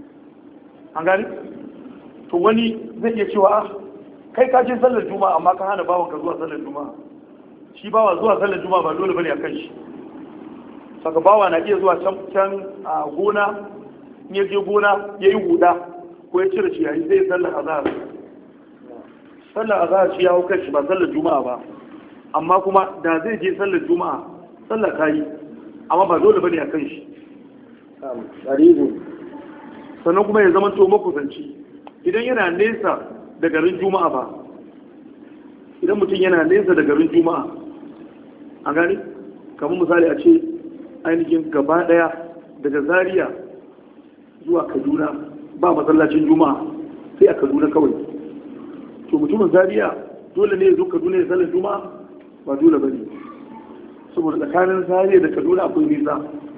an gani to wani zai iya cewa kai ka je sallar juma'a amma ka hana bawon ka zuwa sallar juma'a shi bawa zuwa sallar juma'a ba dole bane a kan shi saka bawa na iya zuwa can a gona in ya je gona ya yi huda ko ya cire ciyayi zai sallar azhar sallar azhar shi ya hau kan shi ba sallar juma'a ba amma kuma da zai je sallar juma'a sallar ta yi amma ba dole bane a kan shi sannan kuma ya zama to makusanci idan yana nesa da garin juma'a ba idan mutum yana nesa da garin juma'a a gani kamar misali a ce ainihin gaba daya daga Zaria zuwa Kaduna ba masallacin juma'a sai a Kaduna kawai to mutumin Zaria dole ne ya zo Kaduna ya sallar juma'a ba dole bane saboda tsakanin Zaria da Kaduna akwai nisa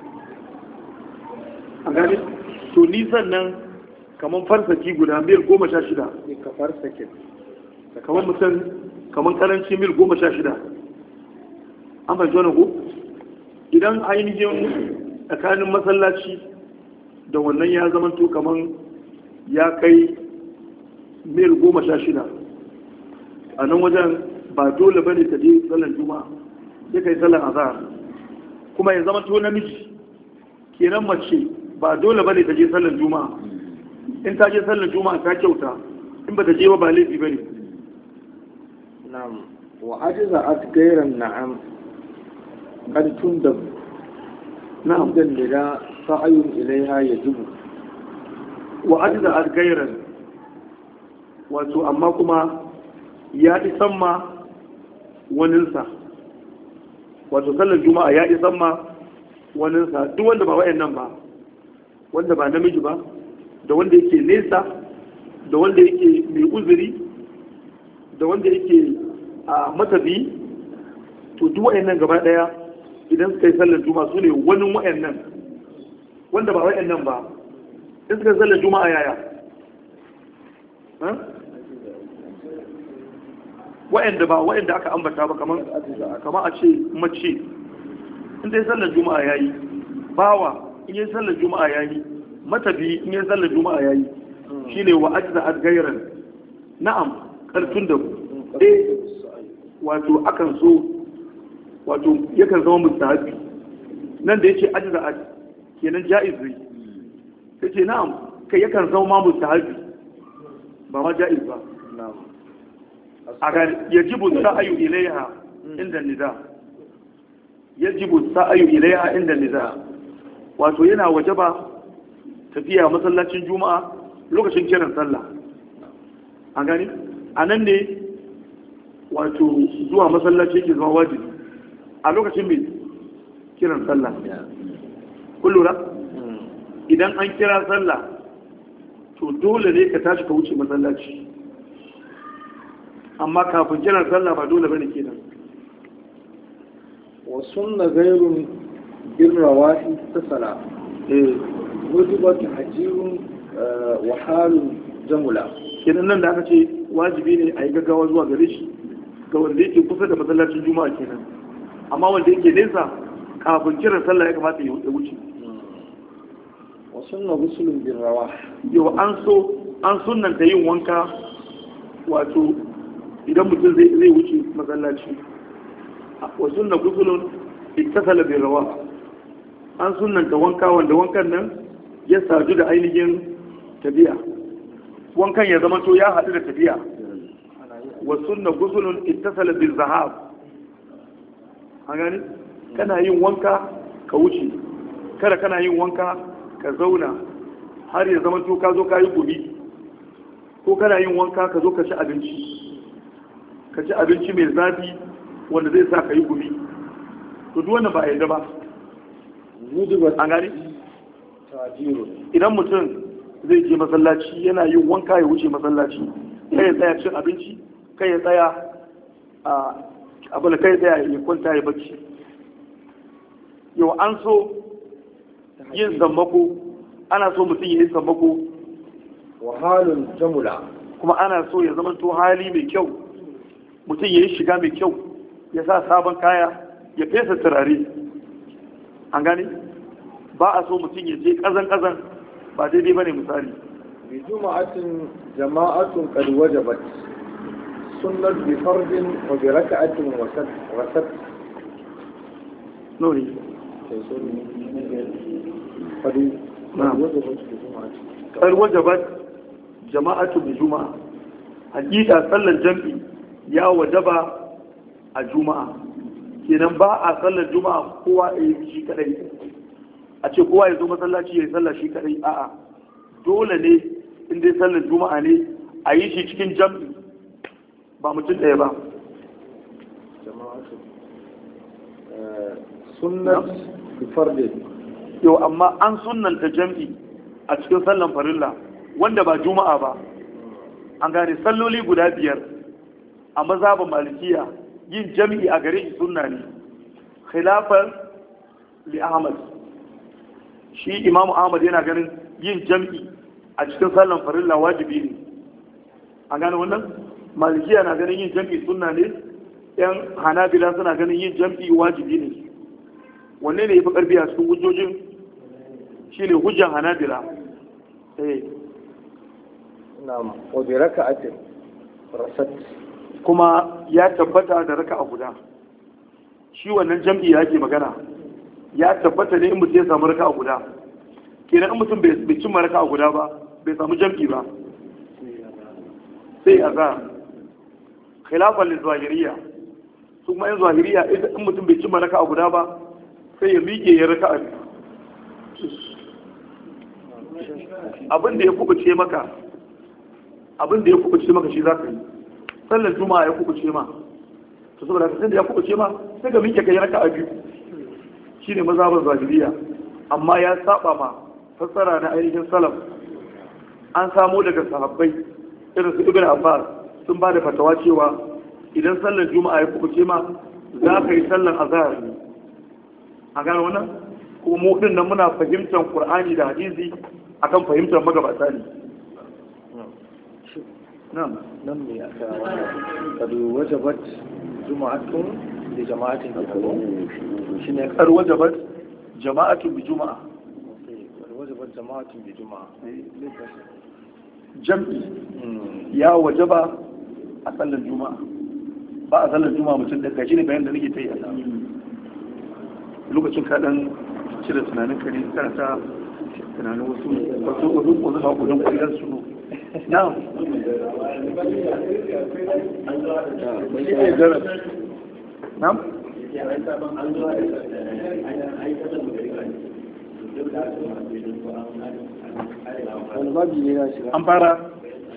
a gani to nisan nan kamar farsaki guda mil 16 ne ka farsakin kamar mutum kamar karanci mil 16 an fahimci wani ko idan ainihin tsakanin masallaci da wannan ya zama to kamar ya kai mil 16 a nan wajen ba dole ba ne ka je sallar juma'a sai ka yi sallar azhar kuma ya zama to namiji kenan mace ba dole ba ne ta je sallar juma'a in ta je sallar juma'a ta kyauta in ba ta je ba laifi ba ne na'am wa ajiza at gairan na'am kad tundab na'am dan da sa'ayun ilaiha yajibu wa ajiza at gairan wato amma kuma ya isan ma waninsa wato sallar juma'a ya isan ma waninsa duk wanda ba wayannan ba wanda ba namiji ba da wanda yake nesa da wanda yake mai uzuri da wanda yake a matabi, to duk wayannan gaba daya idan suka yi sallar juma'a su ne wani wayannan wanda ba wayannan ba, in suka yi sallar juma'a yaya wayanda ba wayanda aka ambata ba, kamar a ce mace in ta yi sallar juma'a yayi, bawa in yi sallar juma'a yayi, matabi in yi sallar juma'a yayi, shine wa ajza ad-gairan. Na'am, karfin da wato akan so, wato yakan zama mustahabi. Nan da yace ajza ad kenan jaiz ne, yace na'am kai yakan zama mustahabi ba ma jaiz ba. na'am aga yajibu sa'ayu ilaiha inda nida, yajibu sa'ayu ilaiha inda nida, wato yana wajaba tafiya masallacin juma'a lokacin kiran sallah. A gani a nan ne wato zuwa masallaci ke zama wajibi a lokacin mai kiran sallah. Kun lura idan an kira sallah to dole ne ka tashi ka wuce masallaci, amma kafin kiran sallah ba dole bane kenan. wa sunna ghayrun birrawahi tasala wajibat hajirun wa halun jamula. Kenan nan da aka ce wajibi ne a yi gaggawa zuwa gare shi ga wanda yake kusa da masallacin juma'a kenan, amma wanda yake nesa kafin kiran sallah ya kamata ya wuce. wa sunna ghuslun birrawah, yau an sunnanta yin wanka, wato idan mutum zai wuce masallaci. wa sunna ghuslun ittasala birrawah, an sunnanta wanka wanda wankan nan ya sadu da ainihin tabiya, wankan ya zama to ya haɗu da tafiya. wa sunna gusulun ittasala bil zahab, an gani kana yin wanka ka wuce, kada kana yin wanka ka zauna har ya zama to ka zo ka yi gumi, ko kana yin wanka ka zo ka ci abinci mai zafi wanda zai sa ka yi gumi, to duk wannan ba a yarda ba. an gani idan mutum zai je masallaci yana yin wanka ya wuce masallaci, kai ya tsaya cin abinci, kai ya tsaya abin kai ya tsaya ya kwanta ya bacci. yau an so yin sammako, ana so mutum ya yi sammako, wa halun jamula, kuma ana so ya zama to hali mai kyau, mutum ya yi shiga mai kyau, ya sa sabon kaya, ya fesa turare. an gani ba a so mutum ya je kazan ba daidai ba ne. misali bi juma'atin jama'atun qad wajabat sunnat bi fardin wa bi raka'atin wasat nori qad wajabat jama'atu bi juma'a, hakika sallar jam'i ya wajaba a juma'a. kenan ba a sallar juma'a kowa ya yi shi kadai, a ce kowa ya zo masallaci ya yi sallar shi kadai. a'a, dole ne in dai sallar juma'a ne a yi shi cikin jam'i, ba mutum ɗaya ba. sunnat bi fardin, yau amma an sunnanta jam'i a cikin sallan farilla wanda ba juma'a ba. an gane salloli guda 5 a mazhabin malikiya yin jam'i a gare shi sunna ne, khilafan li Ahmad. shi Imam Ahmad yana ganin yin jam'i a cikin sallan farilla wajibi ne. an gane wannan, malikiya na ganin yin jam'i sunna ne, yan hanabila suna ganin yin jam'i wajibi ne. wanne ne yafi karfi a cikin hujjojin? shine hujjan hanabila. na'am, wa bi raka'atin rasat, kuma ya tabbata da raka'a guda. shi wannan jam'i yake magana ya tabbata ne in mutum ya samu raka'a guda. kenan in mutum bai cimma raka'a guda ba, bai samu jam'i ba, sai azhar. khilafan lil zahiriyya, su kuma yan zahiriyya in mutum bai cimma raka'a guda ba sai ya miƙe ya raka'a. abin da ya kubuce maka shi za ka yi. sallar juma'a ya kubuce ma, to saboda ka da ya kubuce ma sai ka miƙe kai raka'a 2. shine mazhabin zahiriya, amma ya saba ma fassara na ainihin salaf. an samo daga sahabbai irin su ibn Abbas sun ba da fatawa cewa idan sallar juma'a ya kubuce ma za ka yi sallar azhar ne a gane wannan kuma mu din nan muna fahimtar qur'ani da hadisi akan fahimtar magabata ne nan ne aka kadu wajabat juma'atun da jama'atin shi ne kar wajabat jama'atun bi juma'a wajabat jama'atin bi juma'a jam'i ya wajaba a sallar juma'a ba a sallar juma'a mutum da gashi ne bayan da nake ta yi a lokacin kaɗan cire tunanin kare karanta tunanin wasu haƙudan ƙwallon su na na an fara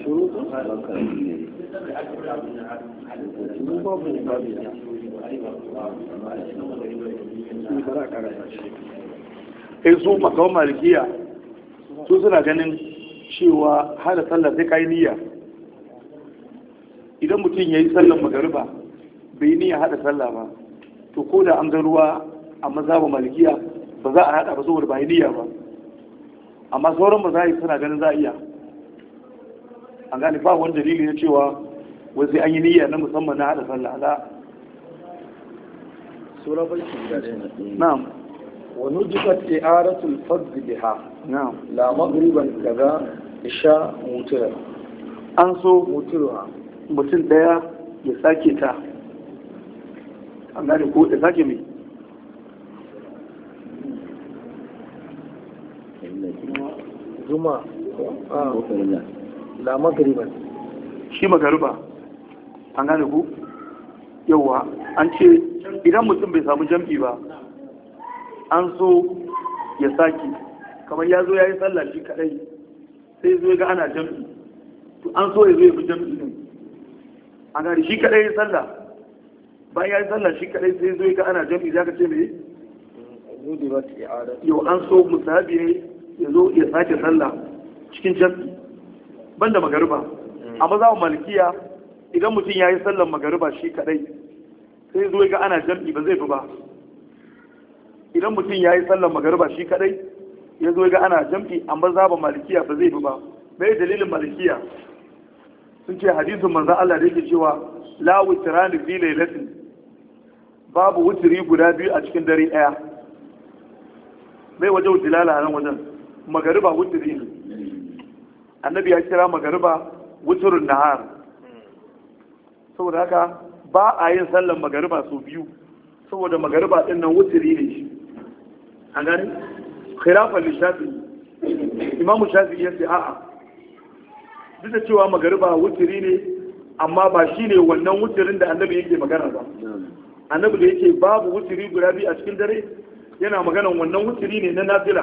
su makawan malikiya su suna ganin cewa hada sallah sai kai niyya idan mutum ya yi sallan magariba bai niyya hada sallah ba to ko da an ga ruwa a mazhabin malikiya ba za a hada ba saboda ba yi niyya ba amma sauran ba za a yi suna ganin za a iya an gane ba wani dalili na cewa wai sai an yi niyya na musamman na hada sallah ala sura barki da na'am wa nujibat i'aratul fard biha na'am la maghriban kaza isha mutira an so mutiruha mutum daya ya sake ta an gane ko ya sake mai zuma la maghriban shi magariba an gane ku yawa an ce idan mutum bai samu jam'i ba an so ya sake kamar ya zo ya yi sallah shi kadai sai zo ga ana jam'i to an so ya zo ya fi jam'i ne an gane shi kadai ya yi sallah bayan ya yi sallah shi kadai sai zo ga ana jam'i za ka ce me yau an so musahabi ne ya zo ya sake sallah cikin jam'i banda magariba amma za mu malikiya idan mutum ya yi sallar magariba shi kadai sai zo ga ana jam'i ba zai fi ba idan mutum ya yi sallar magariba shi kadai ya zo ga ana jam'i amma za mu malikiya ba zai fi ba mai dalilin malikiya sun ce hadisin manzon Allah da yake cewa la witrani fi lailatin babu wutiri guda biyu a cikin dare daya mai wajen dilala a nan wajen magariba wutiri ne annabi ya kira magariba wuturin nahar saboda haka ba a yin sallan magariba sau biyu saboda magariba din nan wutiri ne shi an gani khilafan lishafi imamu shafi ya ce a'a duk da cewa magariba wutiri ne amma ba shi ne wannan wutirin da annabi yake magana ba annabi da yake babu wutiri guda biyu a cikin dare yana maganan wannan wutiri ne na nafila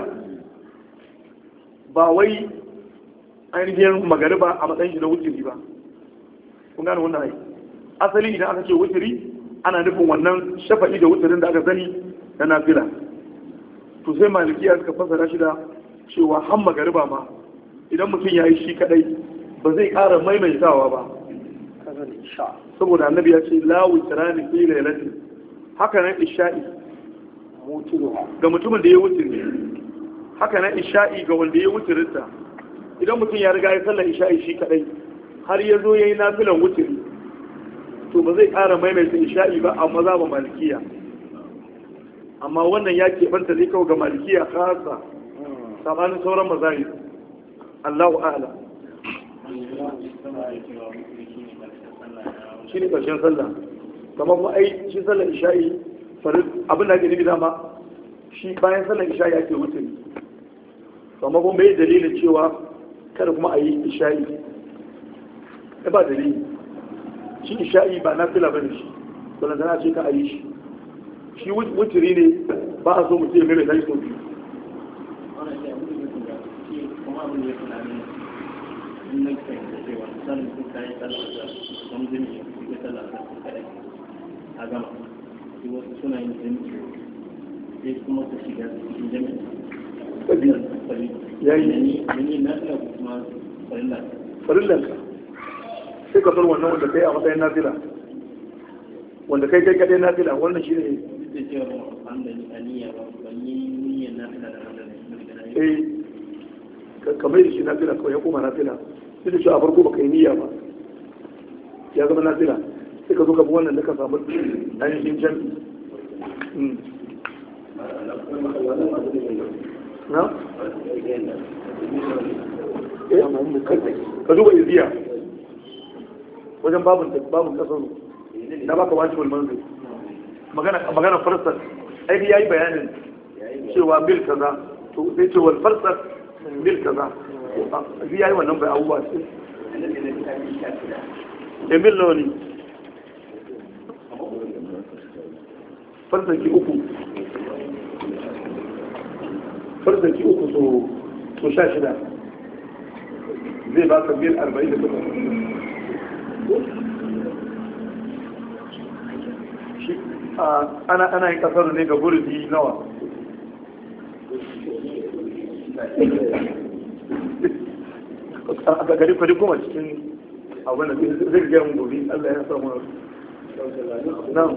ba wai ainihin magariba a matsayin shi na wutiri ba kun gane wannan ai asali idan aka ce wutiri ana nufin wannan shafa'i da wutirin da aka sani na nafila to sai malikiya suka fassara shi da cewa har magariba ma idan mutum ya yi shi kadai ba zai ƙara maimaitawa ba saboda annabi ya ce la wutirani fi lailatin haka nan isha'i ga mutumin da ya wutiri haka nan isha'i ga wanda ya wutirinta idan mutum ya riga ya sallar isha'i shi kadai har ya zo ya yi nafilan wutiri to ba zai ƙara maimaita isha'i ba amma za ba malikiya amma wannan ya keɓanta ne kawai ga malikiya kasa sabanin sauran mazahib Allahu a'lam shi ne ƙarshen sallah kamar kuma ai shi sallar isha'i abin da ake nufi dama shi bayan sallar isha'i ake wutiri kamar kuma bai dalilin cewa kada kuma a yi isha'i ba dalili shi isha'i ba na fila bane shi sannan tana ce ka a yi shi shi wutiri ne ba a so mutum ya gane ta yi sau biyu a gama wasu suna yin jami'i sai kuma ta shiga cikin jami'i ya yi ni na ina kuma farilla farillanka sai ka bar wannan wanda kai a matsayin nafila wanda kai kadai nafila wannan shi ne kamar da shi nafila kawai ya koma nafila sai da shi a farko baka yi niyya ba ya zama nafila sai ka zo ka bi wannan da ka samu ainihin jami'i na? ka duba iziya wajen babin kasar na baka wajibul manzil magana farsar aiki ya yi bayanin cewa mil kaza to sai ce wal farsar mil kaza zai ya yi wannan bai abubuwa ce da mil nawa ne farsarki uku so 16 zai baka mil 48 ana yin kasar ne ga gurbi nawa a gari kwadi kuma cikin abin da zai gaya mun gobe Allah ya samu nan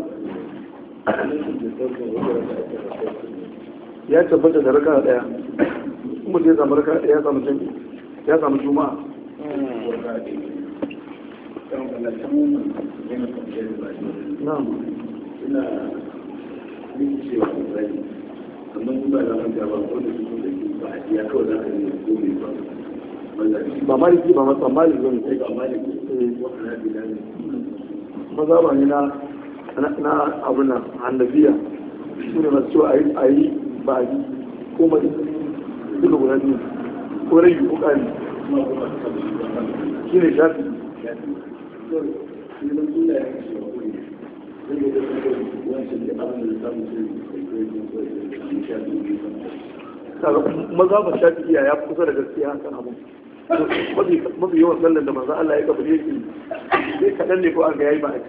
ya tabbata da raka daya kuma zai samu raka daya ya samu jami'i ya samu juma'a ina yin cewa zai amma ba za mu gaba ko da su da ba a iya kawai za ka yi gobe ba maliki ba masu maliki zai sai ba maliki wannan da ne maza ba ne na abu na hannabiya su ne masu cewa a yi ba a yi ko mai duka guda biyu ko rai ko kari shi ne shafi maza ba shafi iya ya kusa da gaskiya kan abu mafi yawan sallan da maza Allah ya kabile yake sai kaɗan ne ko an ga yayi ba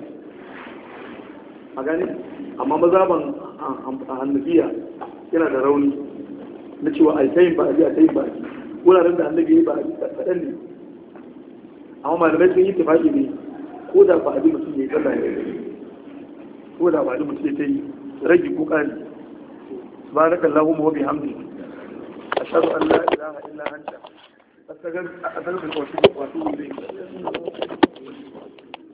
a gani amma maza ban a hannabiya yana da rauni na cewa a tayin ba a ji a tayin ba a ji wuraren da annabi ya yi ba a ji kaɗan ne amma malamai sun yi tafaki ne ko da ba a ji mutum ya yi sallah ya yi ko da ba a ji mutum ya ta yi rage ko ƙari subhanaka allahumma wa bihamdika ashhadu an la ilaha illa anta astaghfiruka wa atubu ilayk